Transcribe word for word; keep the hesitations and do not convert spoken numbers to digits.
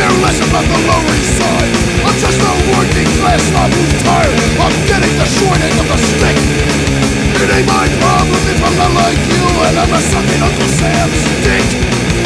care less about the Lower East Side. I'm just a working class snob who's tired of getting the short end of the stick. It ain't my problem if I'm not like you and I'm a sucking Uncle Sam's dick.